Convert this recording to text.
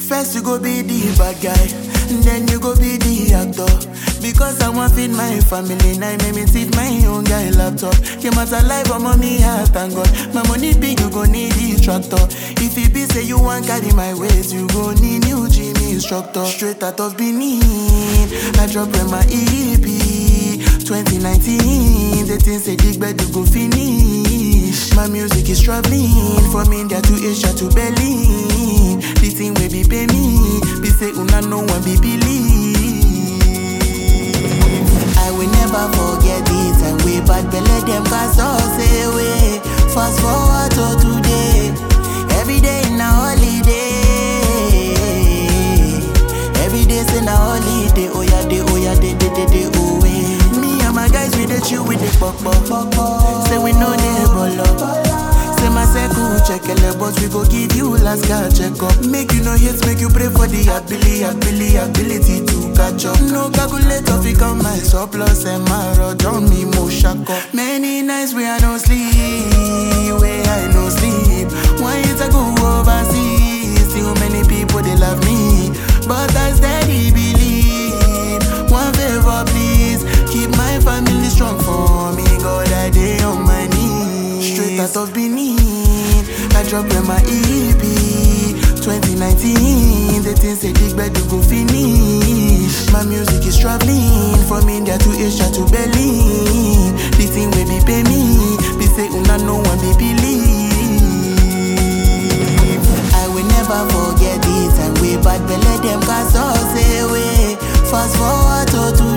First you go be the bad guy, then you go be the actor. Because I want feed my family, now make me teach my own guy laptop. Came out alive, I'm on me heart, thank God. My money big, you go need this tractor. If it be say you want carry my ways, you go need new gym instructor. Straight out of Benin, I drop in my EP 2019, the things say dig bed you go finish. My music is traveling from India to Asia to Berlin. The thing will be pay me, be say una no one be believe. I will never forget it, and we bad belly them cast us away. Fast forward to today, every day in a holiday. Every day in a holiday, oh yeah, day, oh way. Me and my guys we dey chill with the pop. Say we know they ball up. Say my circle check a but we go give you last card check up. Make you no hate, make you pray for the ability to catch up. No calculator fi count my surplus and my rod on me mo shack up. Many nights where I no sleep, where I no sleep. One year to go overseas, still many people they love me, but I steady believe. One favor please, keep my family strong for me. God I day on my knees. Straight out of Benin, I drop in my EP 2019, the things say dig bed you go finish. My music is traveling from India to Asia to Berlin. The thing will be pay me, be say una no one be believe. I will never forget it, and we bad belly them cast us away. Fast forward to